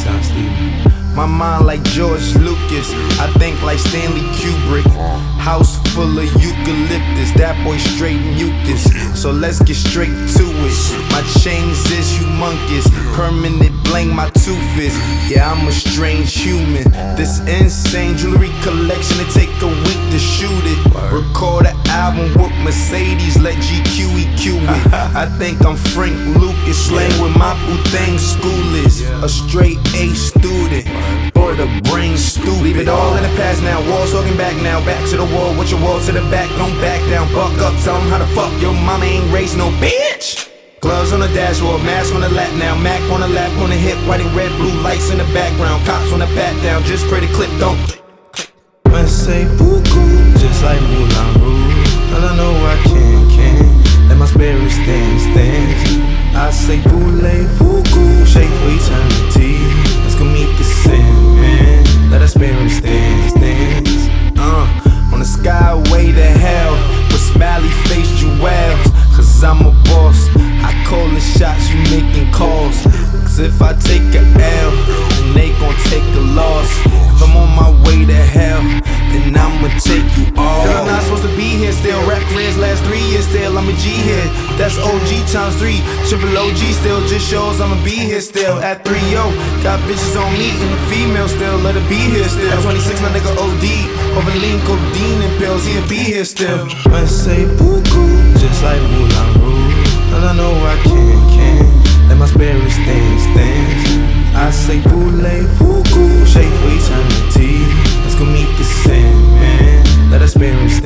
Freestyle Steve. My mind like George Lucas, I think like Stanley Kubrick. House full of eucalyptus, that boy straight mucus. So let's get straight to it. My chains is humongous, permanent bling my tooth is. Yeah, I'm a strange human. This insane jewelry collection, it take a week to shoot it. Record an album with Mercedes, let GQ EQ it. I think I'm Frank Lucas, slang with my Wu-Tang school is. A straight A student, or the brain stupid. Leave it all in the past now, walls talking back now. Back to the wall, with your wall to the back, don't back down. Buck up, tell them how the fuck your mama ain't raised no bitch. Gloves on the dashboard, mask on the lap now. Mac on the lap, on the hip, white and red, blue lights in the background. Cops on the pat down, just pray the clip don't. When say beaucoup, just like Moulin Rouge. And I know I can let my spirit stand. I say voulez-vous, shake for eternity. Let's go meet the Sandman, let our spirit stand. On the skyway to hell, with smiley face jewels. Cause I'm a boss, I call the shots, you making calls. Cause if I take a L, then they gon' take a loss. If I'm on my way to hell, then I'ma take you all. Cause I'm not supposed to be here still, rap careers last 3 years still, I'm a G here. That's OG times 3, triple OG still, just shows I'ma be here still. At 3-0, got bitches on me and the female still, let her be here still. At 26, my nigga OD, over lean, codeine and pills, he'll be here still. When say beaucoup, just like Moulin Rouge. And I know I can let my spirit stand. I say voulez-vous, shake for eternity. Let's go meet the Sandman, let our spirit stand.